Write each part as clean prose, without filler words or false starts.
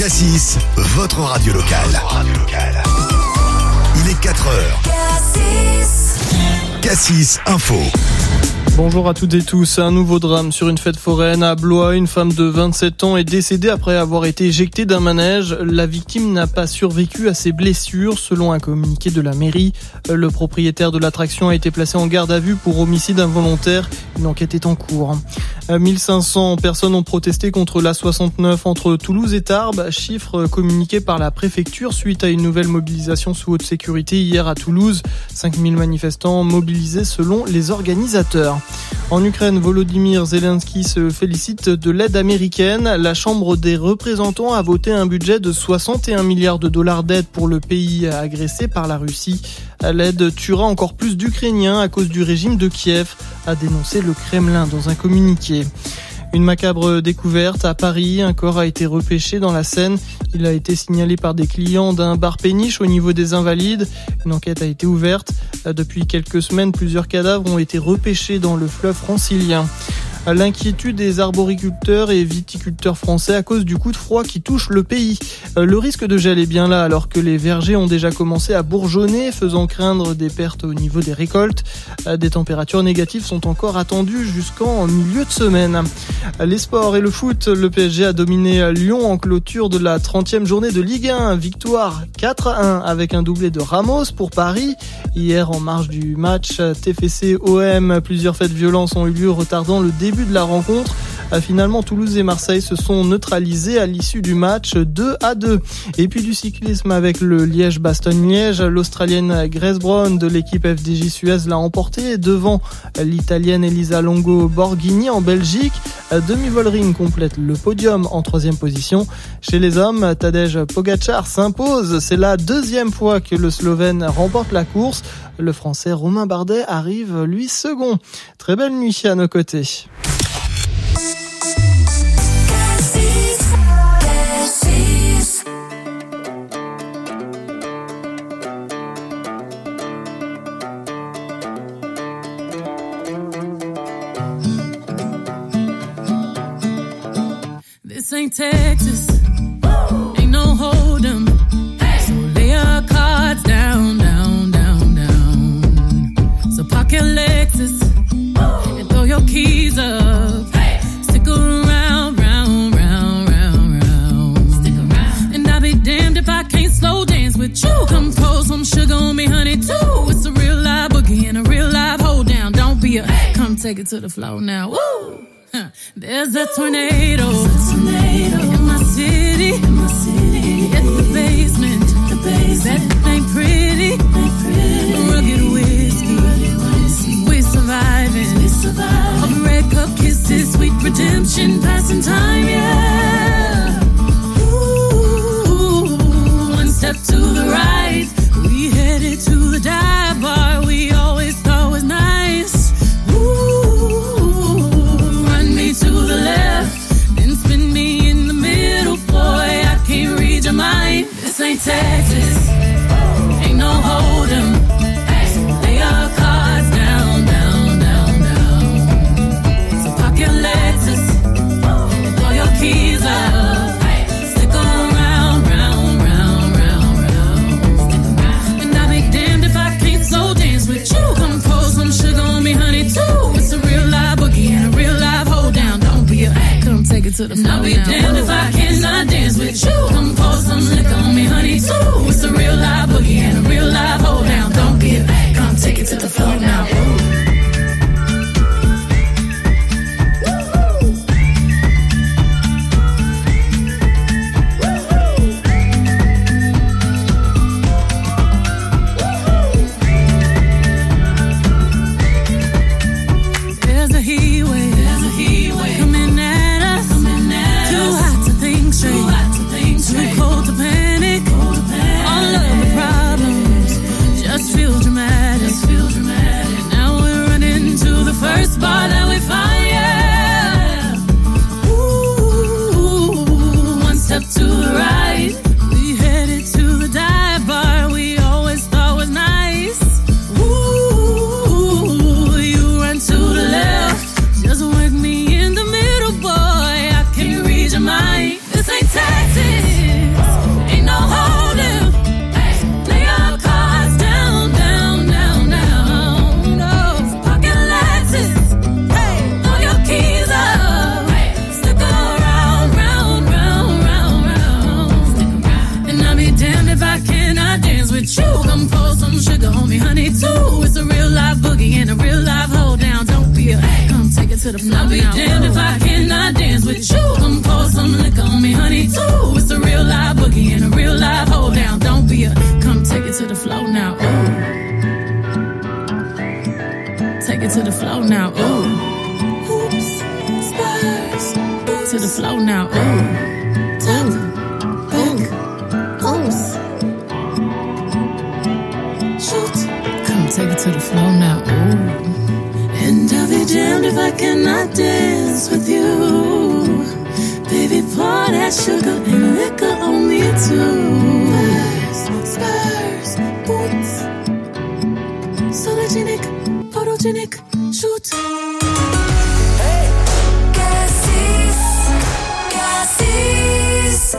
Cassis, votre radio locale. Il est 4h. Cassis Info. Bonjour à toutes et tous. Un nouveau drame sur une fête foraine à Blois. Une femme de 27 ans est décédée après avoir été éjectée d'un manège. La victime n'a pas survécu à ses blessures, selon un communiqué de la mairie. Le propriétaire de l'attraction a été placé en garde à vue pour homicide involontaire. Une enquête est en cours. 1500 personnes ont protesté contre l'A69 entre Toulouse et Tarbes. Chiffre communiqué par la préfecture suite à une nouvelle mobilisation sous haute sécurité hier à Toulouse. 5000 manifestants mobilisés selon les organisateurs. En Ukraine, Volodymyr Zelensky se félicite de l'aide américaine. La Chambre des représentants a voté un budget de 61 milliards de dollars d'aide pour le pays agressé par la Russie. L'aide tuera encore plus d'Ukrainiens à cause du régime de Kiev, a dénoncé le Kremlin dans un communiqué. Une macabre découverte à Paris, un corps a été repêché dans la Seine. Il a été signalé par des clients d'un bar péniche au niveau des Invalides. Une enquête a été ouverte. Depuis quelques semaines, plusieurs cadavres ont été repêchés dans le fleuve francilien. L'inquiétude des arboriculteurs et viticulteurs français à cause du coup de froid qui touche le pays. Le risque de gel est bien là alors que les vergers ont déjà commencé à bourgeonner, faisant craindre des pertes au niveau des récoltes. Des températures négatives sont encore attendues jusqu'en milieu de semaine. Les sports et le foot, le PSG a dominé Lyon en clôture de la 30e journée de Ligue 1. Victoire 4-1 avec un doublé de Ramos pour Paris. Hier, en marge du match TFC-OM, plusieurs faits de violence ont eu lieu retardant le début de la rencontre. Finalement, Toulouse et Marseille se sont neutralisés à l'issue du match 2-2. Et puis du cyclisme avec le Liège-Bastogne-Liège. L'Australienne Grace Brown de l'équipe FDJ Suez l'a emporté devant l'Italienne Elisa Longo Borghini en Belgique. Demi Vollering complète le podium en 3e position. Chez les hommes, Tadej Pogačar s'impose. C'est la 2e fois que le Slovène remporte la course. Le Français Romain Bardet arrive, lui, second. Très belle nuit à nos côtés. This ain't Texas, ain't no hold'em. So lay your cards down, down, down, down. So park your Lexus and throw your keys up. Stick around, round, round, round, round. Stick around. And I'll be damned if I can't slow dance with you. Come pour some sugar on me, honey, too. It's a real live boogie and a real live hold down. Don't be a, come take it to the floor now. Woo! There's a tornado in my city. At the basement. That ain't pretty. Rugged whiskey. We surviving. All red cup kisses, sweet redemption, passing time, yeah. Ooh, one step to the right. We headed to the dive bar we always thought was nice. To the left, then spin me in the middle, boy, I can't read your mind. This ain't Texas, ain't no hold'em. So lay your cards down, down, down, down. So park your Lexus and throw your keys up. Stick around, round, round, round, round. And I'll be damned if I can't slow dance with you. Come pour some sugar on me, honey, too. It's a real live boogie and a real live hold down. Don't be a, come take it to the floor. I'll be damned if I cannot dance with you. Come pour some liquor on me, honey, too. It's a real live boogie and a real live hold down. Don't be a, come take it to the floor now. to the floor. I'll be damned if I cannot dance with you. Come pour some liquor on me, honey, too. It's a real live boogie and a real live hold down. Don't be a, come take it to the floor now. Ooh. Take it to the floor now. Ooh. Hoops, spurs, to the floor now. Ooh. Top, back, hoops. Shoot. Come take it to the floor now. Ooh. And I'll be damned if I cannot dance with you. Baby, pour that sugar and liquor on me too. Spurs, boots, sologenic, photogenic, shoot. Hey, Cassis, Cassis.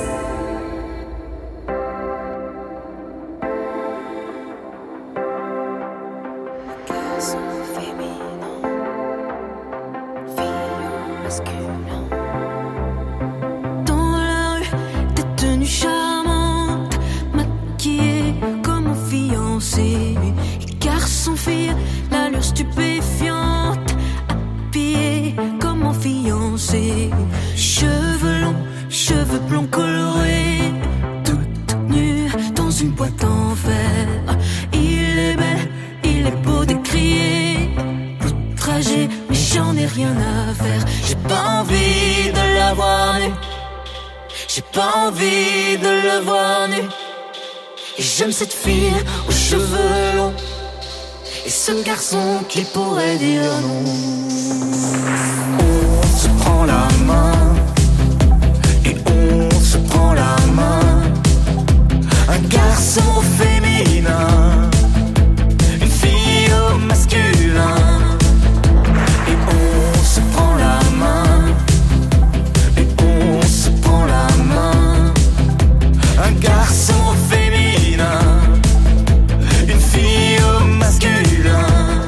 Dans la rue, des tenues charmantes, maquillées comme mon fiancé. Garçon, fille, l'allure stupéfiante, habillée comme mon fiancé. Cheveux longs, cheveux blonds colorés, toute nue dans une boîte en fer. Il est bel, il est beau d'écrier, outragé, mais j'en ai rien à faire. J'ai pas envie de la voir nue, j'ai pas envie de le voir nu. Et j'aime cette fille aux cheveux longs et ce garçon qui pourrait dire non. On se prend la main et on se prend la main. Un garçon au féminin, une fille au masculin. Et on se prend la main et on se prend la main. Un garçon au féminin, une fille au masculin.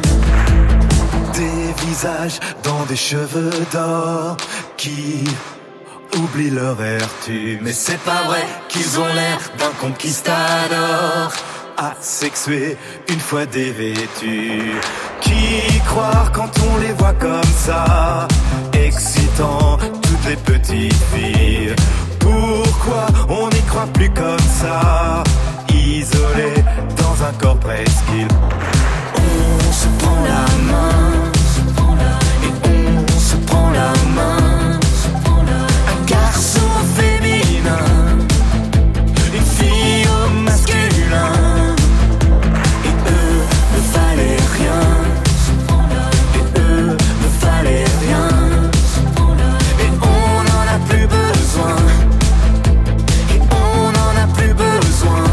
Des visages dans des cheveux d'or qui oublient leur vertu. Mais c'est pas vrai qu'ils ont l'air d'un conquistador asexué une fois dévêtus. Qui croire quand on les voit comme ça, excitant toutes les petites filles? Pourquoi on n'y croit plus comme ça, isolé dans un corps presqu'île? On se prend la main et on se prend la main. Un garçon féminin, une fille au masculin. Et eux ne valaient rien, et eux ne valaient rien. Et on n'en a plus besoin, et on n'en a plus besoin.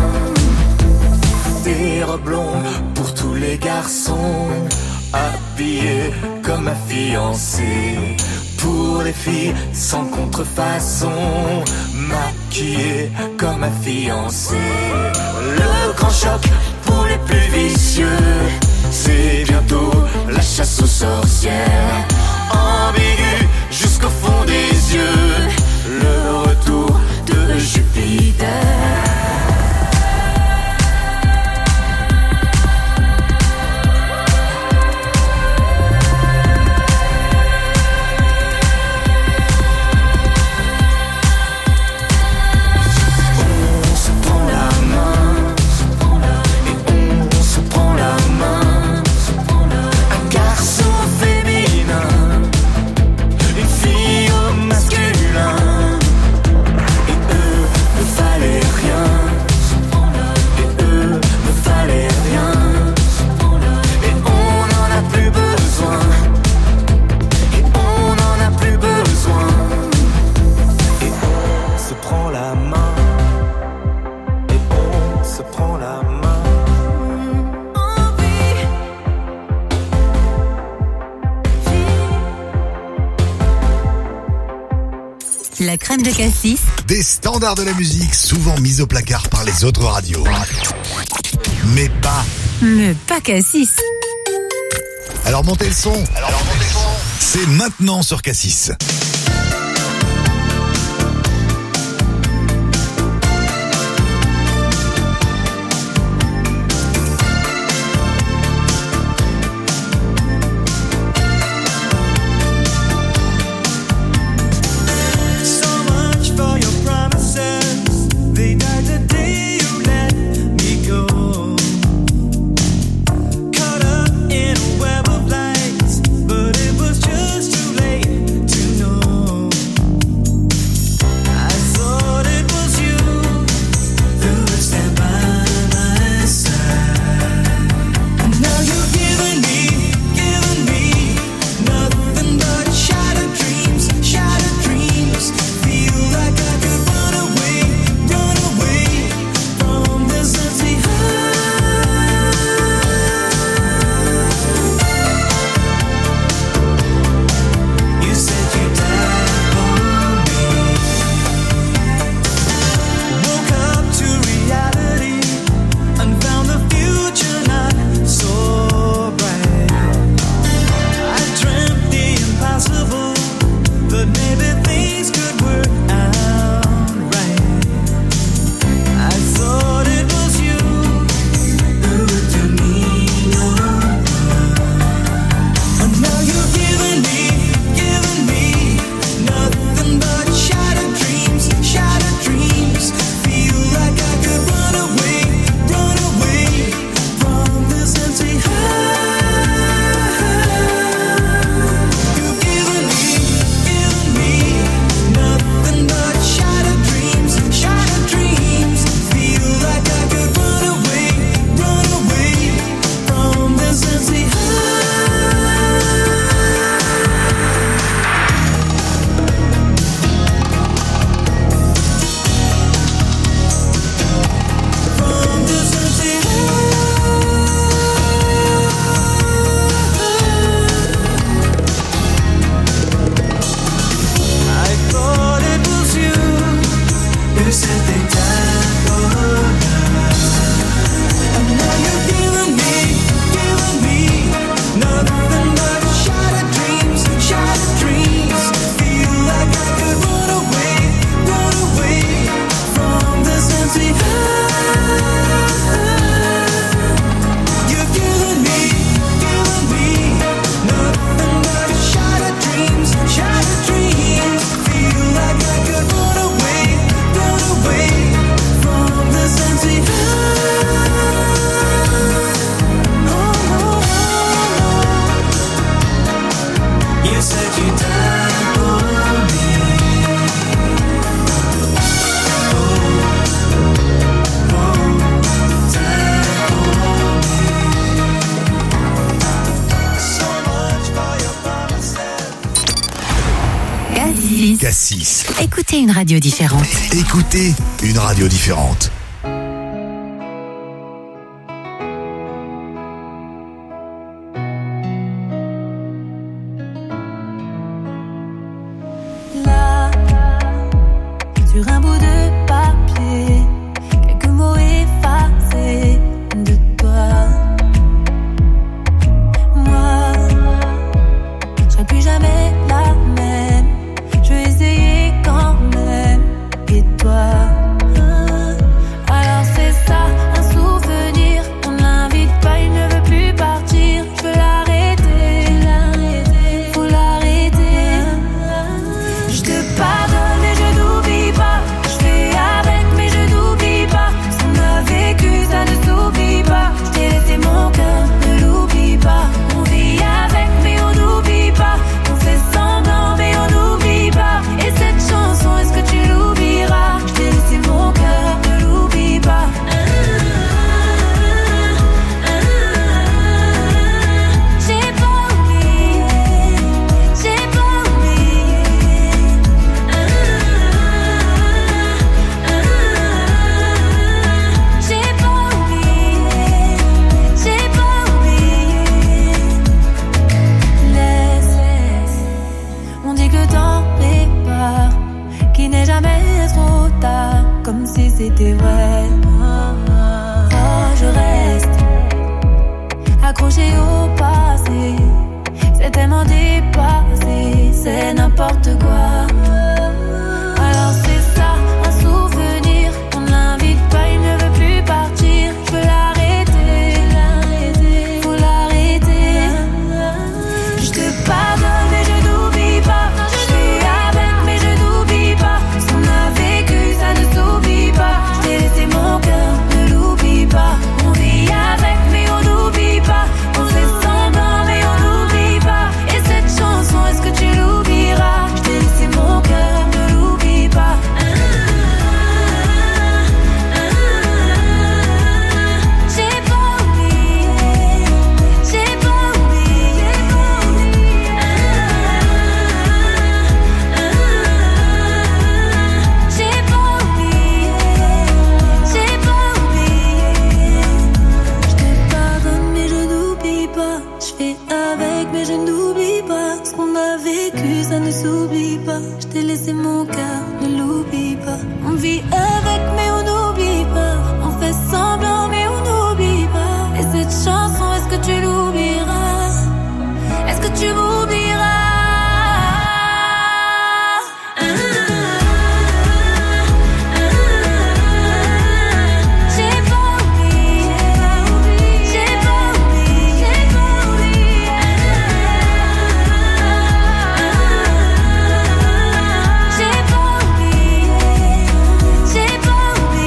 Des robes longues pour tous les garçons, habillés comme ma fiancée. Pour les filles sans contrefaçon, maquillées comme ma fiancée. Le grand choc pour les plus vicieux, c'est bientôt la chasse aux sorcières. Ambigu jusqu'au fond des yeux, le retour de Jupiter. La crème de Cassis. Des standards de la musique souvent mis au placard par les autres radios. Mais pas Cassis. Alors montez le son. C'est maintenant sur Cassis. Cassis. Cassis. Écoutez une radio différente. Écoutez une radio différente. Là, sur un bout de papier, quelques mots effacés de toi. Moi, je serai plus jamais la même. Je vais essayer quand même. Et toi, alors c'est ça, un souvenir. On l'invite pas, il ne veut plus partir. Je veux l'arrêter, faut l'arrêter. Je te pardonne et je n'oublie pas. Je fais avec mais je n'oublie pas. Ce qu'on a vécu ça ne s'oublie pas. Je t'ai laissé mon cœur, ne l'oublie pas. On vit avec mais on n'oublie pas. On fait semblant mais on n'oublie pas. Et cette chanson, est-ce que tu l'oublieras? Je t'ai laissé mon cœur, ne l'oublie pas. J'ai pas oublié, j'ai pas oublié. J'ai pas oublié, j'ai pas oublié. Laisse, on dit que le temps répare, qu'il n'est jamais trop tard, comme si c'était vrai. Oh, je reste accroché au passé, c'est tellement dépassé, c'est n'importe quoi. Alors c'est ça, un souvenir. On l'invite pas, il ne veut plus partir. Je veux l'arrêter, faut l'arrêter. Je te pardonne et je n'oublie pas. Je fais avec mais je n'oublie pas. Ce qu'on a vécu ça ne s'oublie pas. Je t'ai laissé mon cœur, ne l'oublie pas. On vit avec mais on n'oublie pas. On fait semblant mais on n'oublie pas. Et cette chanson, est-ce que tu l'oublieras? Je t'ai laissé mon cœur, ne l'oublie pas. J'ai pas oublié, j'ai pas oublié. J'ai pas oublié, j'ai pas oublié. Je te pardonne mais je n'oublie pas. Je fais avec mais je n'oublie pas. Ce qu'on a vécu ça ne s'oublie pas. Je t'ai laissé mon cœur, ne l'oublie pas. On vit avec mais on n'oublie pas. On fait semblant mais on n'oublie pas. Et cette chanson, est-ce que tu l'oublieras? Est-ce que tu m'oublieras? J'ai pas oublié, j'ai pas oublié, j'ai pas oublié. J'ai pas oublié, j'ai pas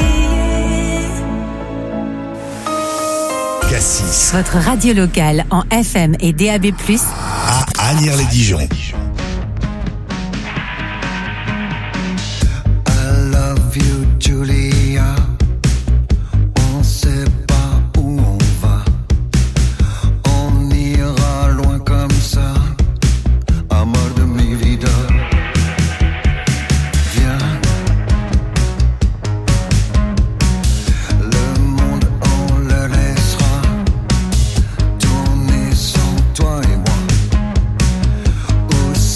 oublié. Cassis. Votre radio locale en FM et DAB+, À Agnières-les-Dijon. I love you, Julia. On sait pas où on va. On ira loin comme ça. Amor de mi vida. Viens. Le monde, on le laissera tourner sans toi et moi.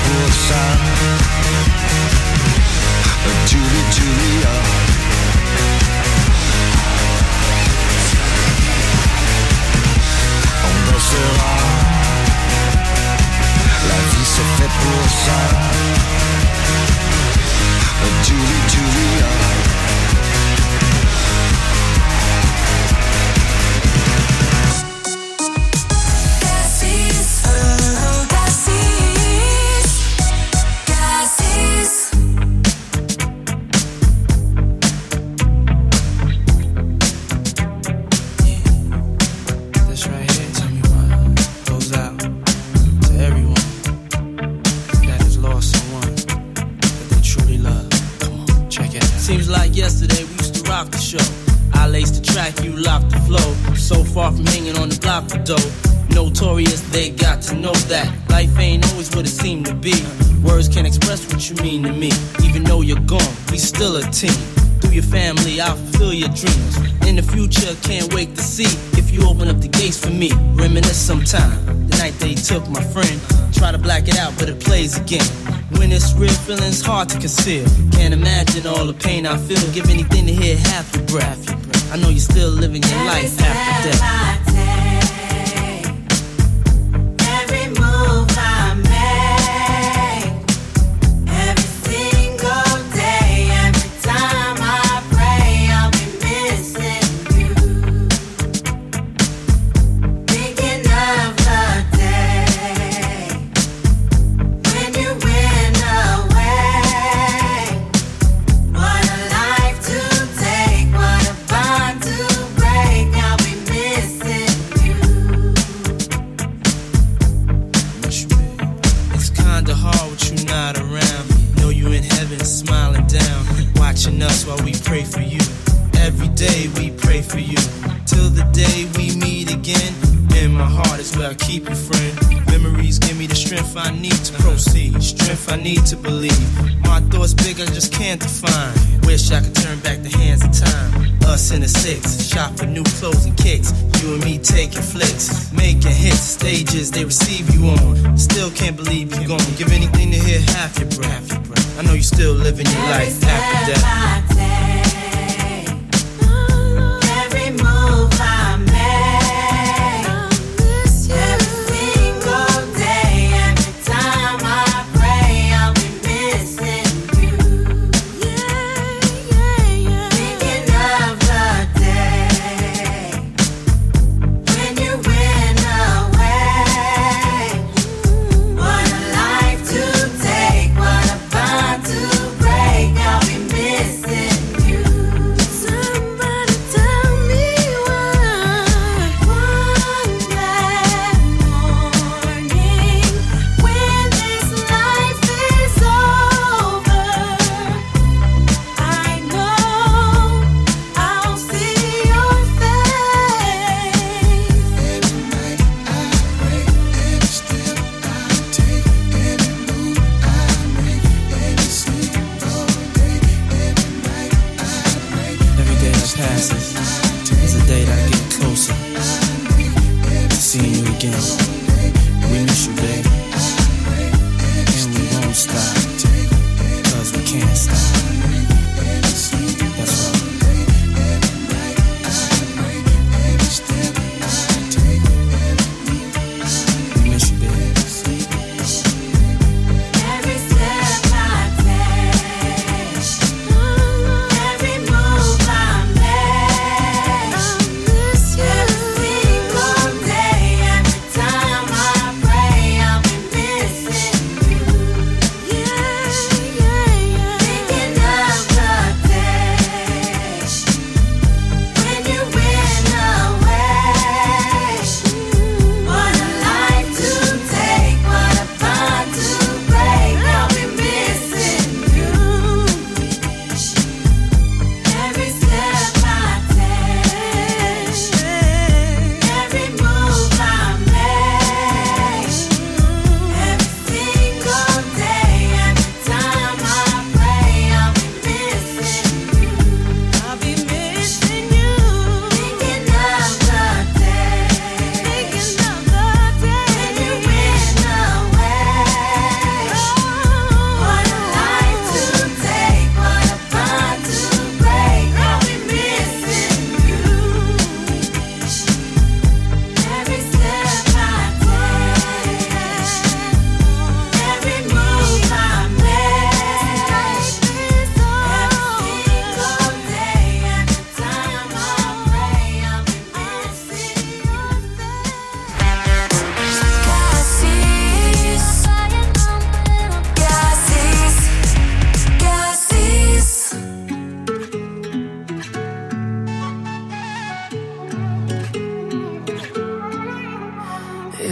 pour ça. Julie, Julia. On dansera. La vie c'est fait pour ça. Julie, Julia. Notorious, they got to know that life ain't always what it seemed to be. Words can't express what you mean to me. Even though you're gone, we still a team. Through your family, I'll fulfill your dreams. In the future, can't wait to see if you open up the gates for me. Reminisce sometime, the night they took my friend. Try to black it out, but it plays again. When it's real, feeling's hard to conceal. Can't imagine all the pain I feel. Give anything to hear half your breath. I know you're still living your life after death. To believe my thoughts big, I just can't define. Wish I could turn back the hands of time. Us in the six, shop for new clothes and kicks. You and me taking flicks, making hits, stages they receive you on. Still can't believe you're gone. Give anything to hear half your breath. I know you're still living your life after death. Time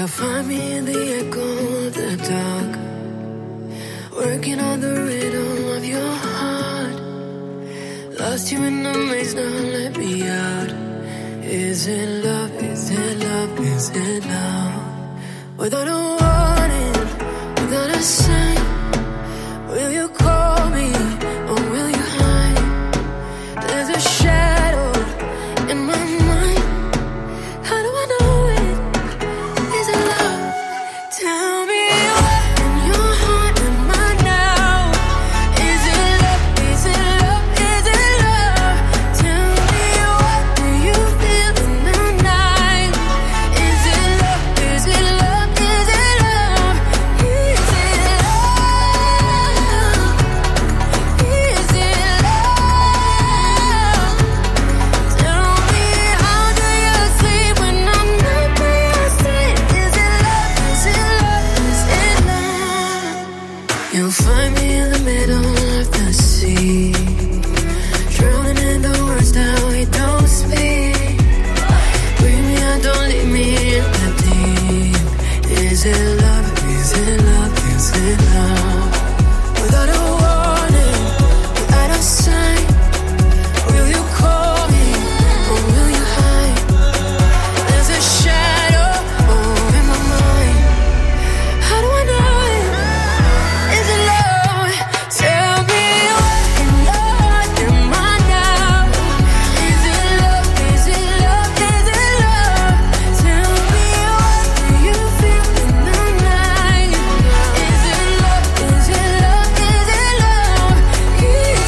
You'll find me in the echo of the dark, working on the rhythm of your heart. Lost you in the maze, now let me out. Is it love, is it love, is it love? Without a warning, without a sign, will you call me or will you hide? There's a shadow in my mind. How do I know it? Is it love? Tell me what in your heart am I now? Is it love? Is it love? Is it love? Tell me what do you feel in the night? Is it love? Is it love? Is it love? Is it love? Is it love? Tell me how do you sleep when I'm not by your side? Is it love? Is it love? Is it love? You'll find me in the middle of the sea, drowning in the words that we don't speak. Bring me out, don't leave me in the deep. Is it love? Is it love? Is it love? Without a warning, without a sign, will you call me or will you hide? There's a shadow in my mind. How do I know it? Is it love? Tell me what in your heart am I now? Is it love? Is it love? Is it love? Tell me what do you feel in the night? Is it love? Is it love? Is it love? Is it love? Is it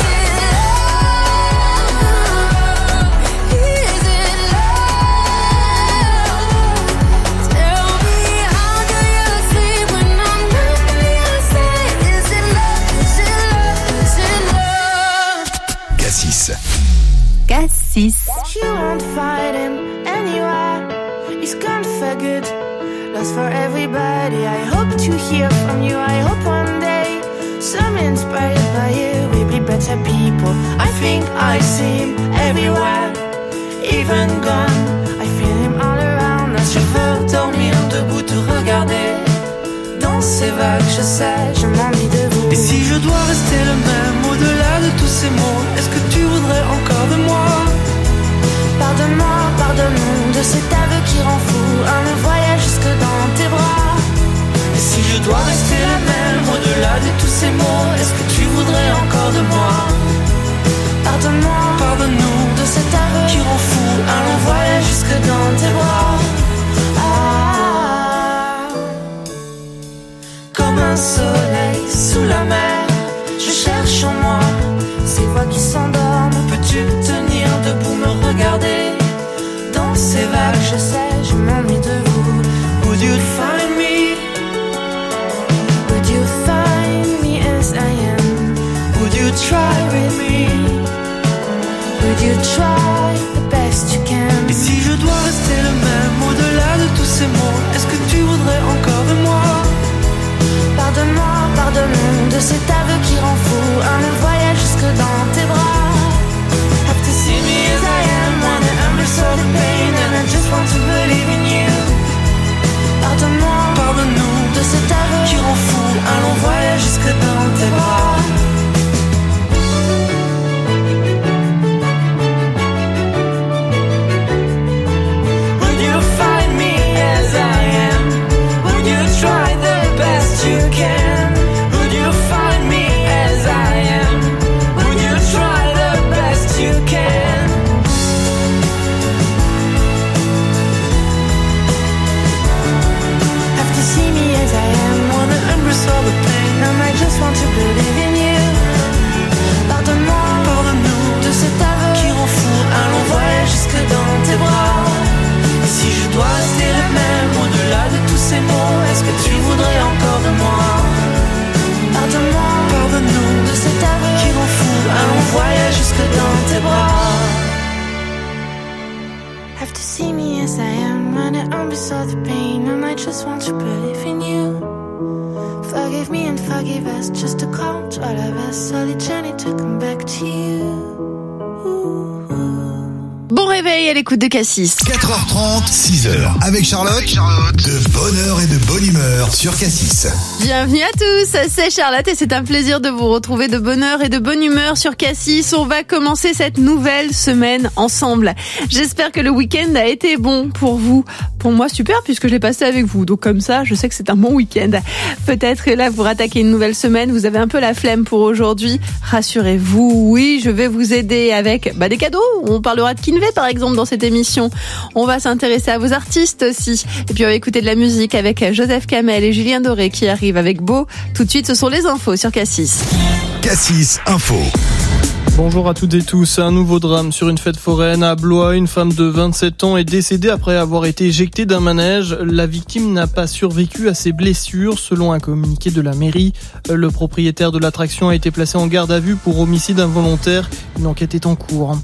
love? Tell me how do you sleep when I'm not by your side? Is it love? Is it love? Is it love? Cassis. Cassis. She won't fight him anywhere. He's gone for good, lost for everybody. I hope to hear from you. I hope one day, some inspired by you, we'll be better people. I think I see him everywhere, even gone. I feel him all around. Notre chauffeur dormir debout, te regarder. Dans ces vagues, je sais, je m'ennuie de vous. Et si je dois rester le même au-delà de tous ces mots, est-ce que tu voudrais encore de moi? Pardonne-moi, pardonne-nous de cet aveu qui rend fou. Un long voyage jusque dans tes bras. Et si je dois rester la même au-delà de tous ces mots, est-ce que tu voudrais encore de moi? Pardonne-moi, Pardonne-nous de cet aveu qui rend fou. un long voyage jusque dans tes bras. Comme un soleil sous la mer, je cherche en moi ces voix qui s'endorment. Peux-tu tenir debout, me regarder? Dans ces vagues, je sais, je m'ennuie de vous. Would you find me? Would you find me as I am? Would you try with me? Would you try the best you can? Et si je dois rester le même au-delà de tous ces mots, est-ce que tu voudrais encore de moi? Pardonne-moi, pardonne-nous de cet aveu qui rend fou. Un long voyage jusque dans tes bras. Have to see me as I am, when I embrace all the pain, and I just want to believe in you. Pardonne-moi, Pardonne-nous de cet aveu qui rend fou, un long voyage jusque dans tes bras. Would you find me as I am? Would you try the best you can? Would you find me as I am? Would you try the best you can? have to see me as I am. Wanna embrace all the pain, And I just want to believe in you. Pardonne-moi, pardonne-nous de cet aveu qui rend fou, un long voyage jusque dans tes bras. Et si je dois rester la même au-delà de tous ces mots, est-ce que tu voudrais encore de moi? Pardonne-moi, Pardonne-nous de cet aveu qui rend fou, un long voyage jusque dans tes bras. have to see me as I am. And I embrace all the pain. And I just want to believe in you. Forgive me and forgive us, just a count all of us. Solid journey to come back to you. Bon réveil à l'écoute de Cassis. 4h30, 6h, avec Charlotte, de bonne heure et de bonne humeur sur Cassis. Bienvenue à tous, c'est Charlotte et c'est un plaisir de vous retrouver de bonne heure et de bonne humeur sur Cassis. On va commencer cette nouvelle semaine ensemble. J'espère que le week-end a été bon pour vous. Pour moi, super, puisque je l'ai passé avec vous. Donc comme ça, je sais que c'est un bon week-end. Peut-être que là, vous rattaquez une nouvelle semaine, vous avez un peu la flemme pour aujourd'hui. Rassurez-vous, oui, je vais vous aider avec des cadeaux. On parlera de Kinvey, par exemple, dans cette émission. On va s'intéresser à vos artistes aussi. Et puis on va écouter de la musique avec Joseph Kamel et Julien Doré qui arrivent avec Beau. Tout de suite, ce sont les infos sur Cassis. Cassis Info. Bonjour à toutes et tous. Un nouveau drame sur une fête foraine à Blois. Une femme de 27 ans est décédée après avoir été éjectée d'un manège. La victime n'a pas survécu à ses blessures, selon un communiqué de la mairie. Le propriétaire de l'attraction a été placé en garde à vue pour homicide involontaire. Une enquête est en cours.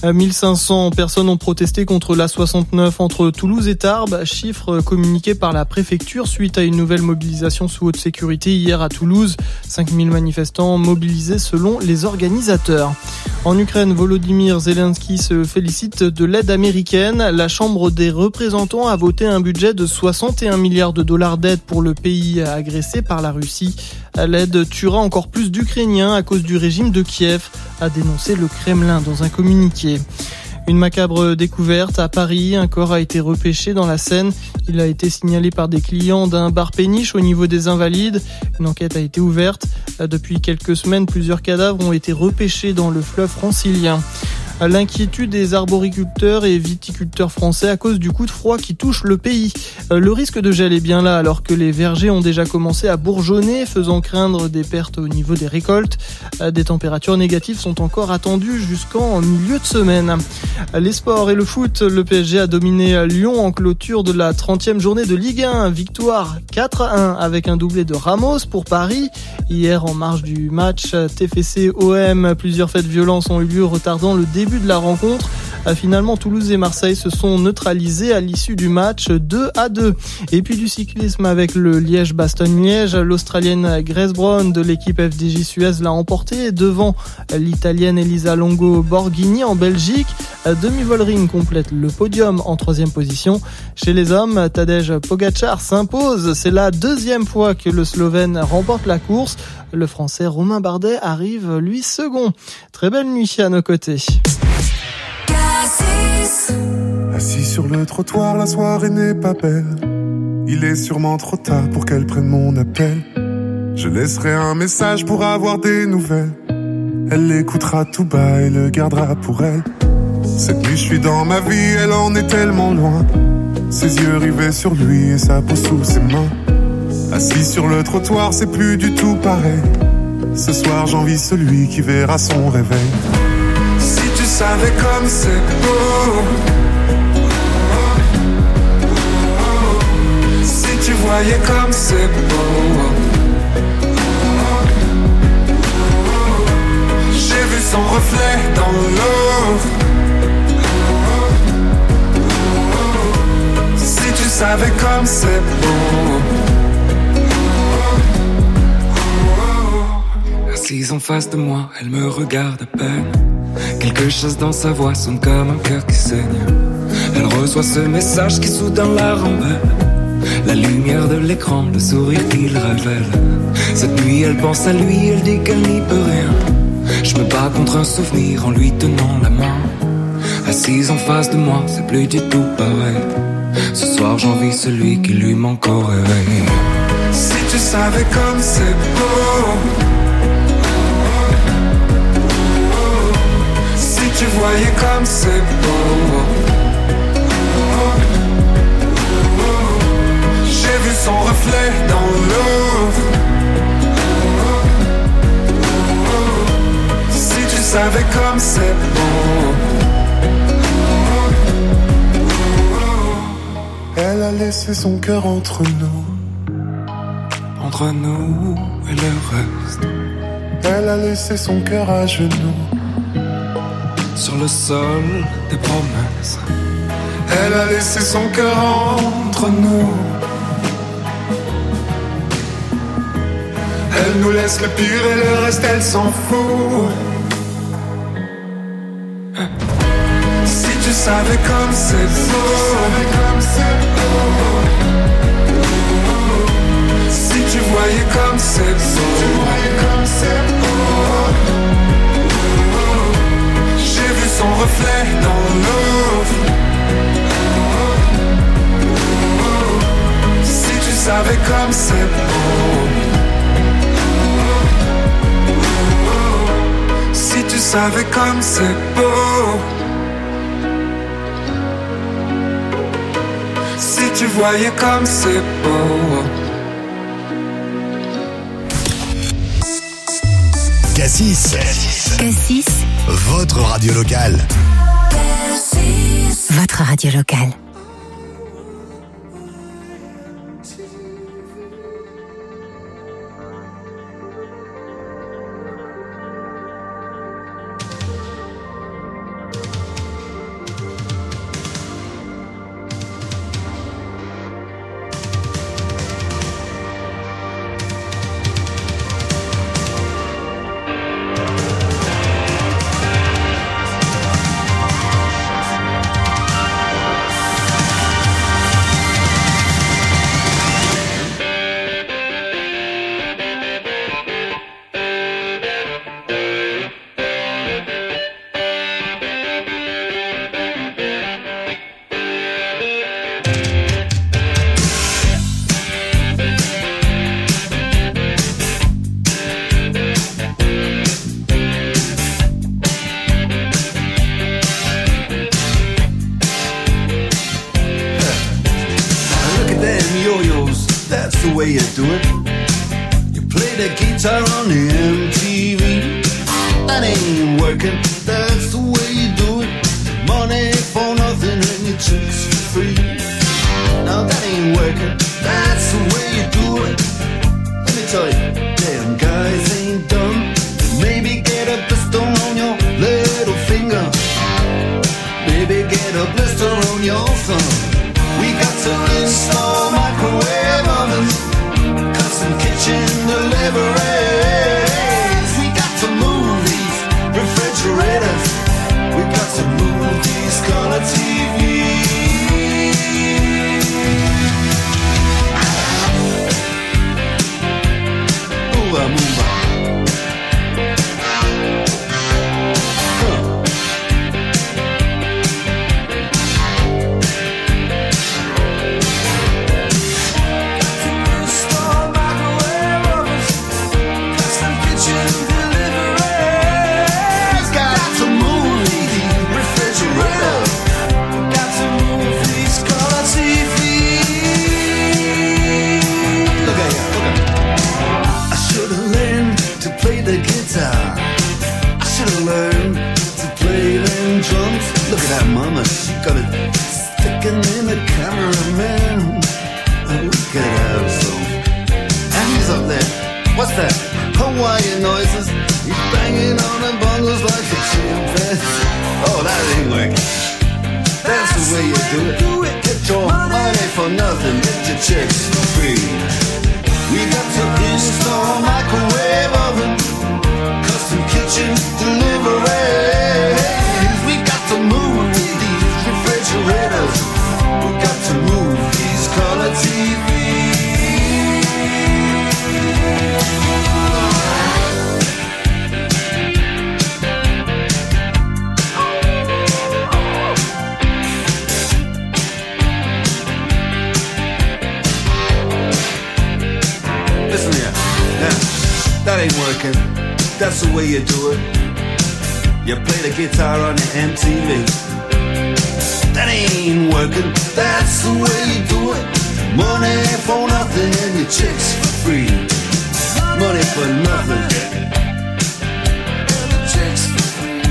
1500 personnes ont protesté contre l'A69 entre Toulouse et Tarbes, chiffre communiqué par la préfecture suite à une nouvelle mobilisation sous haute sécurité hier à Toulouse. 5000 manifestants mobilisés selon les organisateurs. En Ukraine, Volodymyr Zelensky se félicite de l'aide américaine. La Chambre des représentants a voté un budget de 61 milliards de dollars d'aide pour le pays agressé par la Russie. L'aide tuera encore plus d'Ukrainiens à cause du régime de Kiev, a dénoncé le Kremlin dans un communiqué. Une macabre découverte à Paris, un corps a été repêché dans la Seine. Il a été signalé par des clients d'un bar péniche au niveau des Invalides. Une enquête a été ouverte. Depuis quelques semaines, plusieurs cadavres ont été repêchés dans le fleuve francilien. L'inquiétude des arboriculteurs et viticulteurs français à cause du coup de froid qui touche le pays. Le risque de gel est bien là alors que les vergers ont déjà commencé à bourgeonner, faisant craindre des pertes au niveau des récoltes. Des températures négatives sont encore attendues jusqu'en milieu de semaine. Les sports et le foot, le PSG a dominé Lyon en clôture de la 30e journée de Ligue 1. Victoire 4-1 avec un doublé de Ramos pour Paris. Hier, en marge du match TFC-OM, plusieurs faits de violence ont eu lieu retardant le début de la rencontre. Finalement, Toulouse et Marseille se sont neutralisés à l'issue du match 2-2. Et puis du cyclisme avec le Liège-Bastogne-Liège, l'Australienne Grace Brown de l'équipe FDJ Suez l'a emporté devant l'Italienne Elisa Longo Borghini en Belgique. Demi Vollering complète le podium en 3e position. Chez les hommes, Tadej Pogačar s'impose. C'est la 2e fois que le Slovène remporte la course. Le Français Romain Bardet arrive, lui, second. Très belle nuit à nos côtés. Assis sur le trottoir, la soirée n'est pas belle. Il est sûrement trop tard pour qu'elle prenne mon appel. Je laisserai un message pour avoir des nouvelles. Elle l'écoutera tout bas et le gardera pour elle. Cette nuit je suis dans ma vie, elle en est tellement loin. Ses yeux rivés sur lui et sa peau sous ses mains. Assis sur le trottoir, c'est plus du tout pareil. Ce soir j'envie celui qui verra son réveil. Si tu savais comme c'est beau, si tu voyais comme c'est beau. J'ai vu son reflet dans l'eau. Si tu savais comme c'est beau. Assise en face de moi, elle me regarde à peine. Quelque chose dans sa voix sonne comme un cœur qui saigne. Elle reçoit ce message qui soudain la rend belle. La lumière de l'écran, le sourire qu'il révèle. Cette nuit elle pense à lui, elle dit qu'elle n'y peut rien. Je me bats contre un souvenir en lui tenant la main. Assise en face de moi, c'est plus du tout pareil. Ce soir j'envie celui qui lui manque au réveil. Si tu savais comme c'est beau. Si tu voyais comme c'est beau. J'ai vu son reflet dans l'eau. Si tu savais comme c'est beau. Elle a laissé son cœur entre nous et le reste. Elle a laissé son cœur à genoux sur le sol des promesses. Elle a laissé son cœur entre nous. Elle nous laisse le pire et le reste elle s'en fout. Si tu savais comme c'est beau. Si tu voyais comme c'est beau. J'ai vu son reflet dans l'eau. Si tu savais comme c'est beau. Si tu savais comme c'est beau. Si tu voyais comme c'est beau. Cassis. Cassis, Votre radio locale. votre radio locale. way you do it. You play the guitar on the MTV. That ain't working, that's the way you do it. Money for nothing and your chicks for free. Now that ain't working, that's the way you do it. Let me tell you, damn guys ain't dumb. Maybe get a blister on your little finger. Maybe get a blister on your thumb. We got to install microwave ovens, custom kitchen deliveries. We got to move these refrigerators. We got to move these color TVs. Move on, move on. Look at that mama, she got it sticking in the cameraman. Oh, look at her, so. And he's up there. What's that? Hawaiian noises. He's banging on the bongos like a chimpanzee. Oh, that ain't working. That's the way you do it. Get your money for nothing, get your chicks for free. We got to install microwave oven, custom kitchen delivery. We got to move these refrigerators. We got to move these color Listen here, now, that ain't working. That's the way you do it. You play the guitar on your MTV. That ain't working, that's the way you do it. Money for nothing and your chicks for free. Money for nothing and the chicks for free.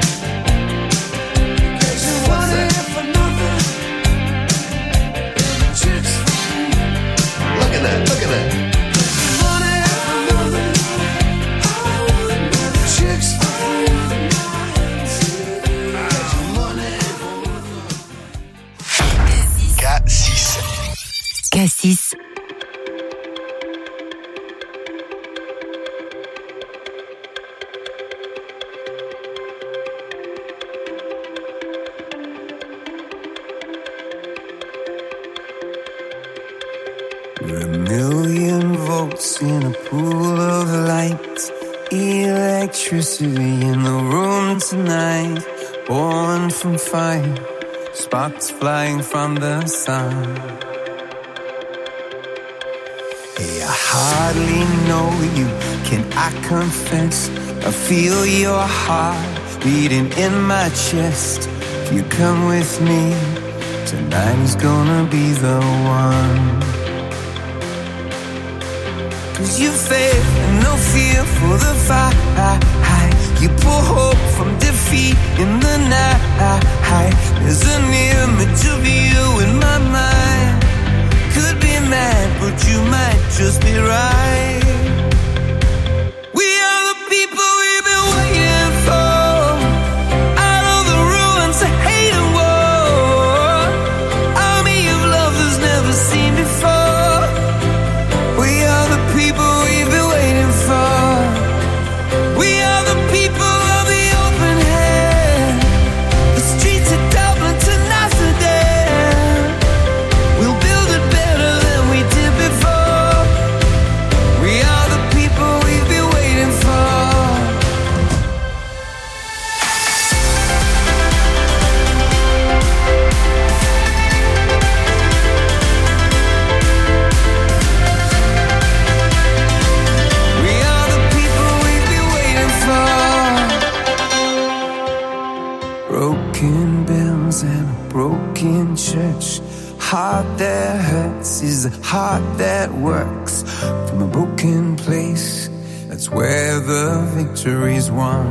Money for nothing and the chicks for free. Look at that, look at that. Money for nothing and the chicks for free. Cassis. You're a million volts in a pool of light. Electricity in the room tonight. Born from fire, sparks flying from the sun. Hey, I hardly know you, can I confess? I feel your heart beating in my chest. If you come with me, tonight is gonna be the one. 'Cause you faith and no fear for the fight. You pull hope from defeat in the night. There's an image of you in my mind. Could be mad, but you might just be right. We are the people we've been waiting for. Out of the ruins of hate and war. Army of love that's never seen before. We are the people we've been waiting for. We are the people of the open hand. The streets of Dublin to Amsterdam. We'll build it better than we did before. We are the people we've been waiting for. We are the people we've been waiting for. Broken bells and a broken church. Heart that hurts is a heart that works. From a broken place, that's where the victory's won.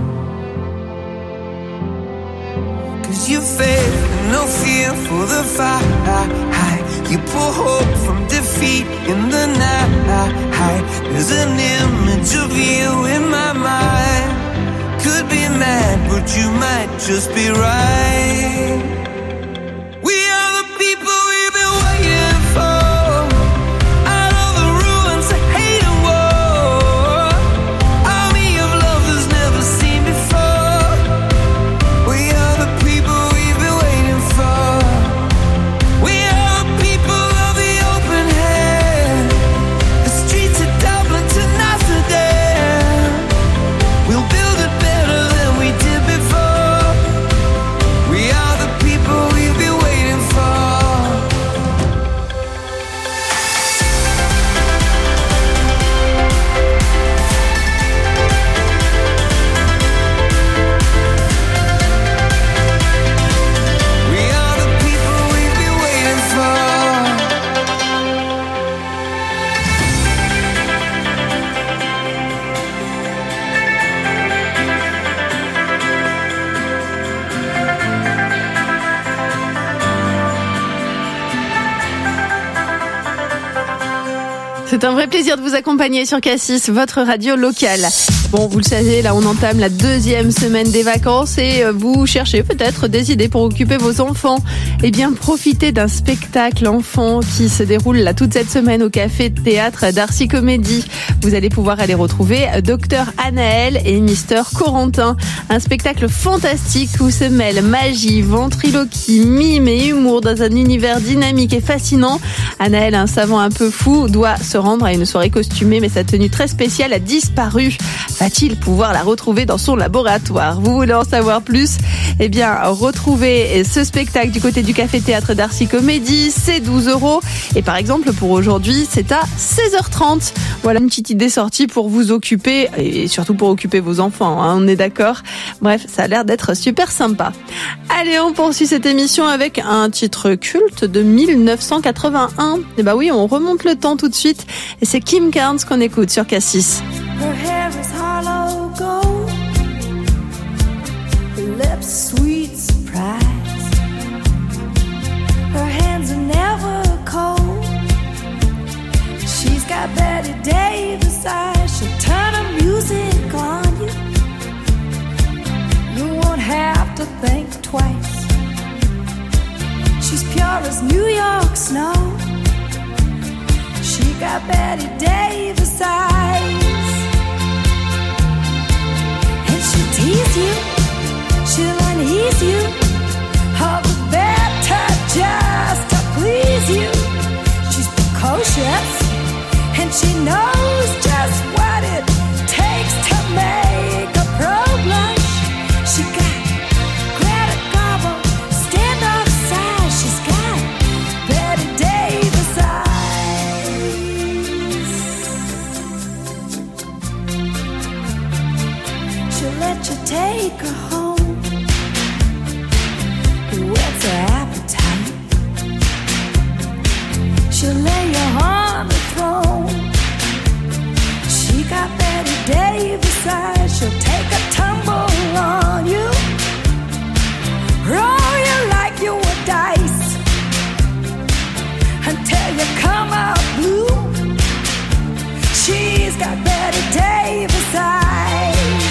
'Cause you faith and no fear for the fight. You pull hope from defeat in the night. There's an image of you in my mind. Could be mad, but you might just be right. We are the people we've been waiting for. Out of the ruins of hate and war. Army of love that's never seen before. We are the people we've been waiting for. We are the people of the open hand. The streets of Dublin to Amsterdam. We'll build it better than we did before. We are the people we've been waiting for. We are the people we've been waiting for. C'est un vrai plaisir de vous accompagner sur Cassis, votre radio locale. Bon, vous le savez, là on entame la deuxième semaine des vacances et vous cherchez peut-être des idées pour occuper vos enfants. Eh bien, profitez d'un spectacle enfant qui se déroule là toute cette semaine au Café Théâtre d'Arcy Comédie. Vous allez pouvoir aller retrouver Dr Anaël et Mister Corentin. Un spectacle fantastique où se mêlent magie, ventriloquie, mime et humour dans un univers dynamique et fascinant. Anaël, un savant un peu fou, doit se rendre à une soirée costumée, mais sa tenue très spéciale a disparu. Va-t-il pouvoir la retrouver dans son laboratoire? Vous voulez en savoir plus? Eh bien, retrouvez ce spectacle du côté du Café Théâtre d'Arcy Comédie, c'est 12 €. Et par exemple, pour aujourd'hui, c'est à 16h30. Voilà une petite idée sortie pour vous occuper, et surtout pour occuper vos enfants, hein, on est d'accord? Bref, ça a l'air d'être super sympa. Allez, on poursuit cette émission avec un titre culte de 1981. Et bah oui, on remonte le temps tout de suite. Et c'est Kim Carnes qu'on écoute sur Cassis. Her hair is hollow gold, her lips sweet surprise. Her hands are never cold. She's got Betty Davis eyes. She'll turn her music on you. You won't have to think twice. She's pure as New York snow. She got Betty Davis eyes. She'll tease you, she'll unease you, all the better just to please you. She's precocious, she'll lay you on the throne. She got Betty Davis eyes, she'll take a tumble on you, roll you like you were dice until you come out blue. She's got Betty Davis eyes.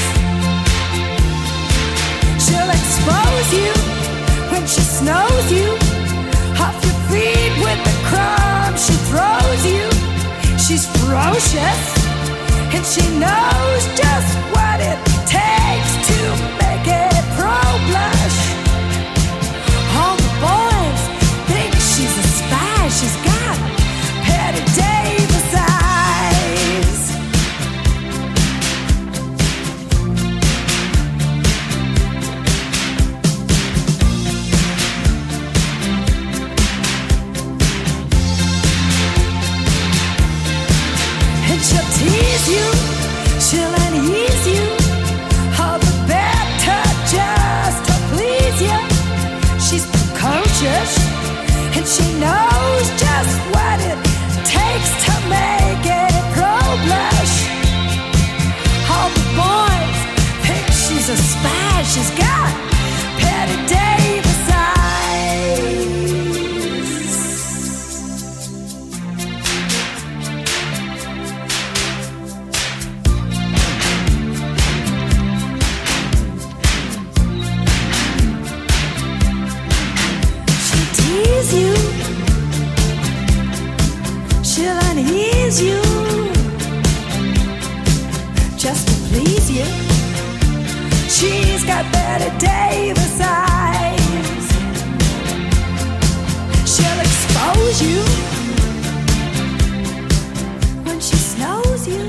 She'll expose you when she snows you off your feet with the crumbs she throws you. She's ferocious and she knows just what it takes to make it pro-blush. All the boys think she's a spy. She's got Betty Davis eyes. And she'll tease you, she'll unease you, all the better just to please you. She's precocious and she knows just what it takes to make it pro-blush. All the boys think she's a spy. She's got Betty Davis eyes. You, she'll unease you just to please you. She's got Betty Davis eyes. She'll expose you when she snows you.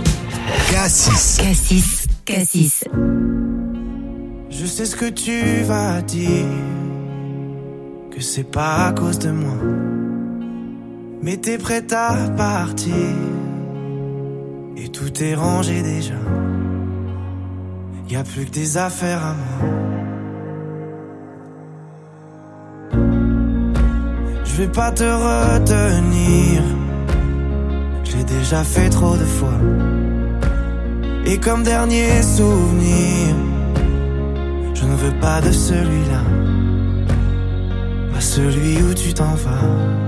Cassis. Je sais ce que tu vas dire, que c'est pas à cause de moi, mais t'es prête à partir et tout est rangé déjà. Y a plus que des affaires à moi. Je vais pas te retenir, j'ai déjà fait trop de fois. Et comme dernier souvenir, je ne veux pas de celui-là, pas celui où tu t'en vas.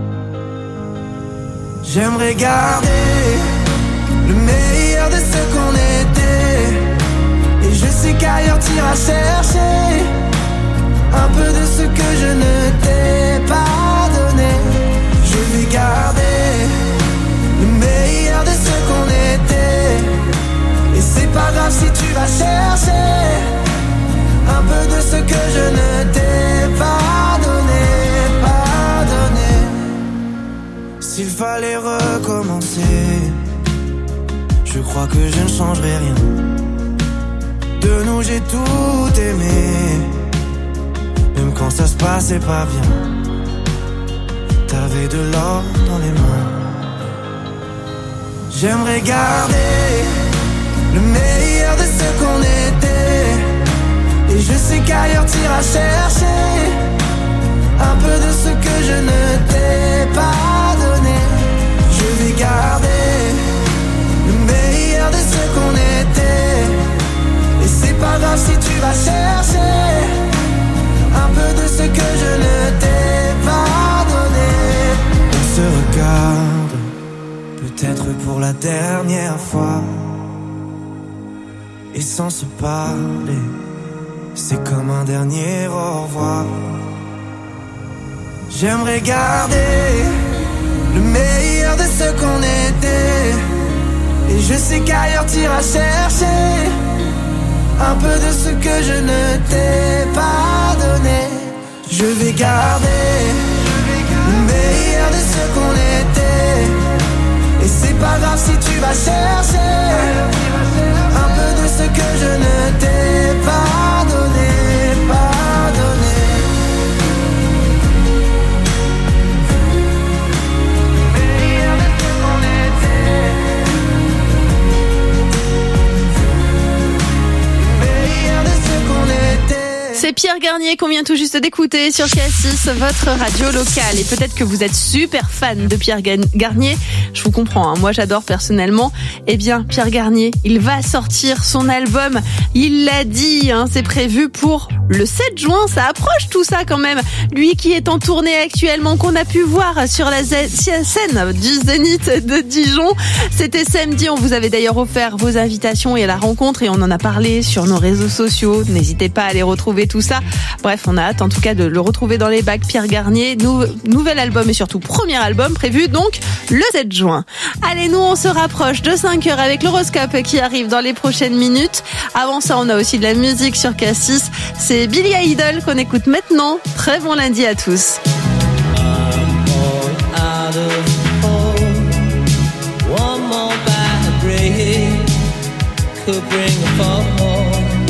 J'aimerais garder le meilleur de ce qu'on était, et je sais qu'ailleurs t'iras chercher un peu de ce que je ne t'ai pas donné. Je vais garder le meilleur de ce qu'on était, et c'est pas grave si tu vas chercher un peu de ce que je ne t'ai pas donné, pas donné. S'il fallait recommencer, je crois que je ne changerai rien. De nous j'ai tout aimé, même quand ça se passait pas bien. T'avais de l'or dans les mains. J'aimerais garder le meilleur de ce qu'on était, et je sais qu'ailleurs t'iras chercher un peu de ce que je ne t'ai pas donné. Je vais garder le meilleur de ce qu'on était, et c'est pas grave si tu vas chercher un peu de ce que je ne t'ai pas donné. On se regarde, peut-être pour la dernière fois, et sans se parler, c'est comme un dernier au revoir. J'aimerais garder le meilleur de ce qu'on était, et je sais qu'ailleurs t'iras chercher un peu de ce que je ne t'ai pas donné. Je vais garder le meilleur de ce qu'on était, et c'est pas grave si tu vas chercher un peu de ce que je ne t'ai pas donné, pas donné. C'est Pierre Garnier qu'on vient tout juste d'écouter sur Cassis, votre radio locale. Et peut-être que vous êtes super fan de Pierre Garnier. Je vous comprends, hein. Moi j'adore personnellement. Eh bien, Pierre Garnier, il va sortir son album. Il l'a dit, hein, c'est prévu pour le 7 juin. Ça approche tout ça quand même. Lui qui est en tournée actuellement, qu'on a pu voir sur la scène du Zénith de Dijon. C'était samedi. On vous avait d'ailleurs offert vos invitations et la rencontre et on en a parlé sur nos réseaux sociaux. N'hésitez pas à aller retrouver tout ça. Bref, on a hâte en tout cas de le retrouver dans les bacs. Pierre Garnier, nouvel album et surtout premier album prévu donc le 7 juin. Allez, nous on se rapproche de 5h avec l'horoscope qui arrive dans les prochaines minutes. Avant ça, on a aussi de la musique sur Cassis. C'est Billy Idol qu'on écoute maintenant. Très bon lundi à tous. Could bring a fall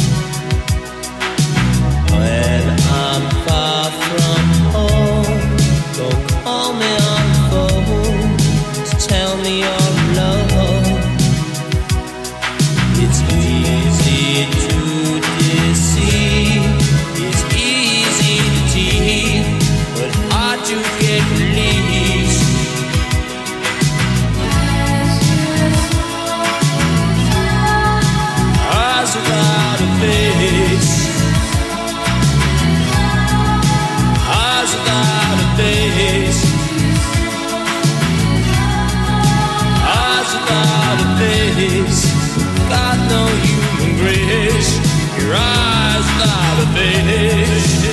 when I'm far from home. Don't call me on the phone to tell me you're alone. It's easy to deceive, it's easy to tease, but hard to get released. Eyes without a face, eyes without a face, eyes without a face. Got no human grace. Your eyes without a face.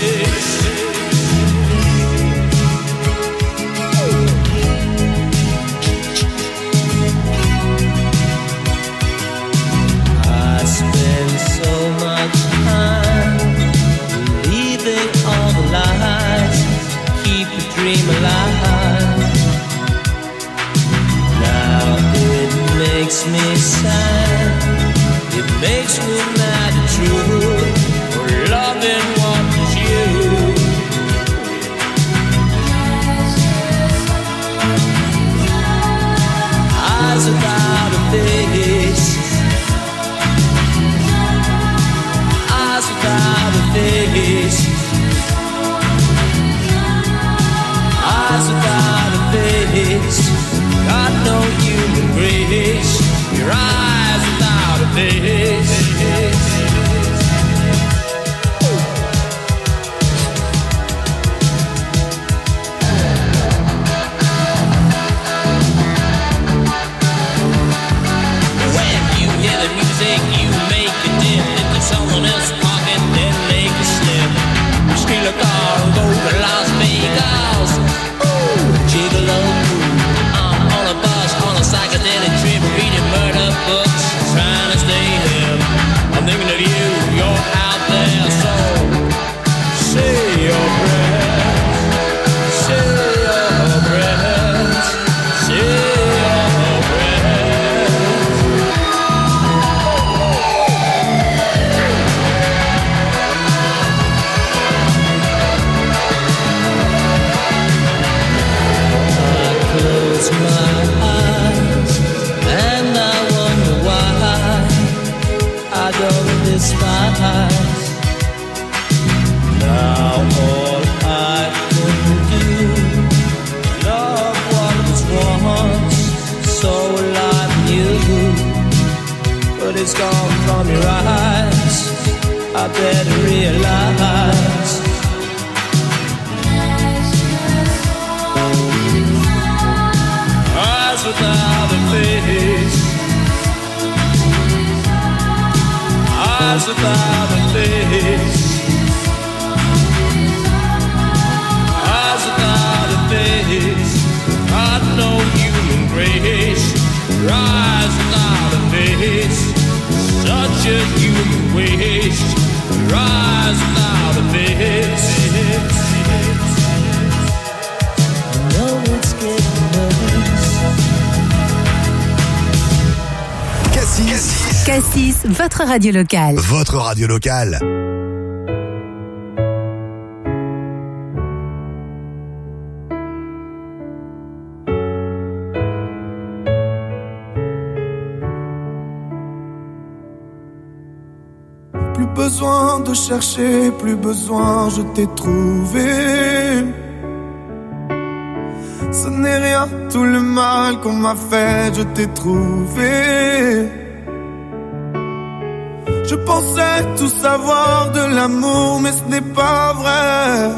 So much time believing all the lies, keep the dream alive. Now it makes me sad, it makes me mad and true, for loving what is you. Eyes without a face, without a face, eyes without a face. Got no human grace. Your eyes without a face. When you hear the music, you make it dim into someone else's pocket, then make a slip. Steal a car and go to Las Vegas. Ooh, gigolo. I'm on a bus, on a psychedelic trip, reading murder books, trying to stay hip. I'm thinking of you, you're out there, so say your prayers, say your prayers, say your prayers. Close my eyes and I wonder why I don't despise. Now all I can do, love what was once so alive in you, but it's gone from your eyes. I better realize. Eyes without a face, eyes without a face, eyes without a face. Got no human grace. Your eyes without a face, such a human waste. Your eyes without a face. I know it's getting worse. Cassis. Cassis, votre radio locale. Votre radio locale. Plus besoin de chercher, plus besoin, je t'ai trouvé. Ce n'est rien, tout le mal qu'on m'a fait, je t'ai trouvé. Je pensais tout savoir de l'amour, mais ce n'est pas vrai.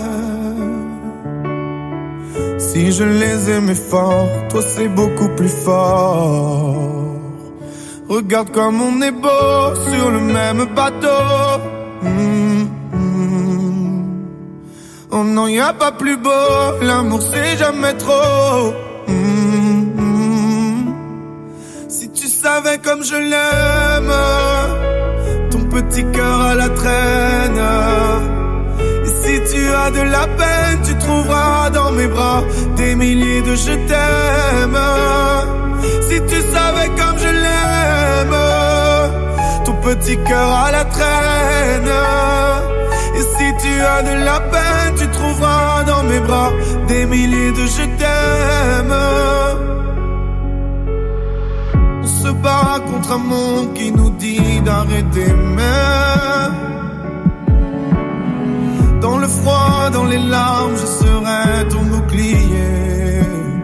Si je les aimais fort, toi c'est beaucoup plus fort. Regarde comme on est beau sur le même bateau. Oh non, y a pas plus beau, l'amour c'est jamais trop. Si tu savais comme je l'aime, ton petit cœur à la traîne. Et si tu as de la peine, tu trouveras dans mes bras des milliers de je t'aime. Si tu savais comme je l'aime, ton petit cœur à la traîne. Et si tu as de la peine, tu trouveras dans mes bras des milliers de je t'aime. On se bat contre un monde qui nous dit d'arrêter même. Dans le froid, dans les larmes, je serai ton bouclier.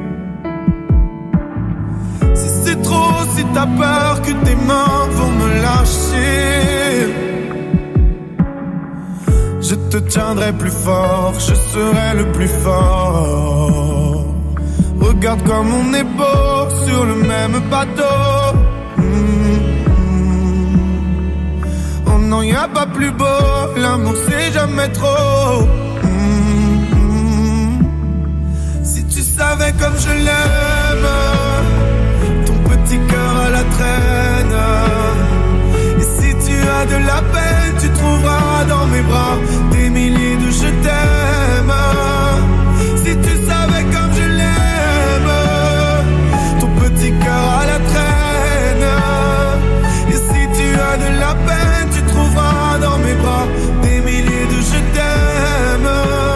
Si c'est trop, si t'as peur que tes mains vont me lâcher, je te tiendrai plus fort, je serai le plus fort. Regarde comme on est beau sur le même bateau. Oh non, y a pas plus beau, l'amour c'est jamais trop. Si tu savais comme je l'aime, ton petit cœur à la traîne. Et si tu as de la peine, tu trouveras dans mes bras des milliers de je t'aime. Si tu savais comme je l'aime, ton petit cœur à la traîne. Et si tu as de la peine, tu trouveras dans mes bras des milliers de je t'aime.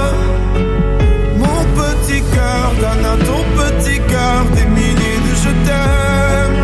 Mon petit cœur donne à ton petit cœur des milliers de je t'aime.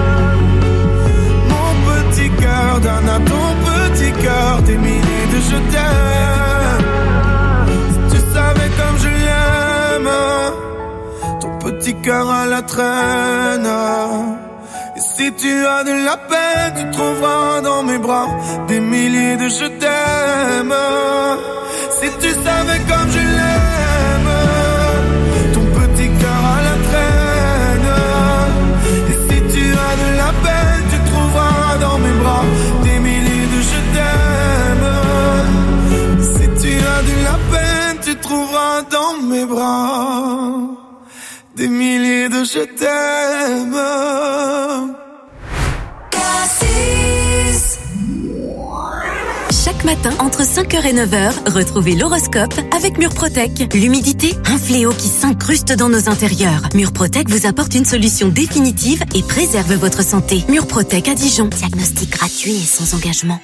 Mon petit cœur donne à ton petit cœur des milliers de je t'aime. Si tu savais comme je l'aime, ton petit cœur à la traîne. Et si tu as de la peine, tu trouveras dans mes bras des milliers de je t'aime. Si tu savais comme je l'aime, ton petit cœur à la traîne. Et si tu as de la peine, tu trouveras dans mes bras des milliers de je t'aime. Si tu as de la peine, tu trouveras dans mes bras des milliers de je t'aime. Chaque matin, entre 5h et 9h, retrouvez l'horoscope avec Murprotec. L'humidité, un fléau qui s'incruste dans nos intérieurs. Murprotec vous apporte une solution définitive et préserve votre santé. Murprotec à Dijon. Diagnostic gratuit et sans engagement.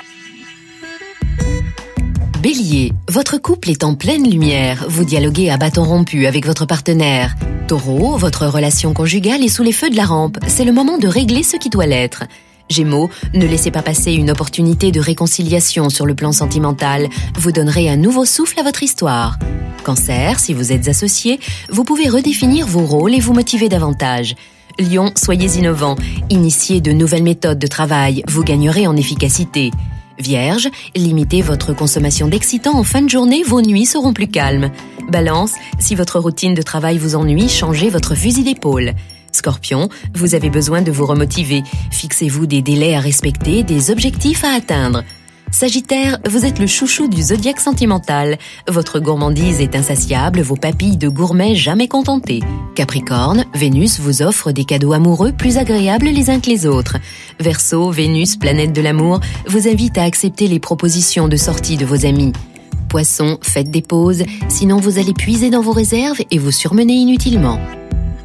Bélier, votre couple est en pleine lumière. Vous dialoguez à bâton rompu avec votre partenaire. Taureau, votre relation conjugale est sous les feux de la rampe. C'est le moment de régler ce qui doit l'être. Gémeaux, ne laissez pas passer une opportunité de réconciliation sur le plan sentimental. Vous donnerez un nouveau souffle à votre histoire. Cancer, si vous êtes associé, vous pouvez redéfinir vos rôles et vous motiver davantage. Lion, soyez innovant. Initiez de nouvelles méthodes de travail. Vous gagnerez en efficacité. Vierge, limitez votre consommation d'excitants en fin de journée, vos nuits seront plus calmes. Balance, si votre routine de travail vous ennuie, changez votre fusil d'épaule. Scorpion, vous avez besoin de vous remotiver. Fixez-vous des délais à respecter, des objectifs à atteindre. Sagittaire, vous êtes le chouchou du zodiaque sentimental. Votre gourmandise est insatiable, vos papilles de gourmet jamais contentées. Capricorne, Vénus vous offre des cadeaux amoureux plus agréables les uns que les autres. Verseau, Vénus, planète de l'amour, vous invite à accepter les propositions de sortie de vos amis. Poisson, faites des pauses, sinon vous allez puiser dans vos réserves et vous surmener inutilement.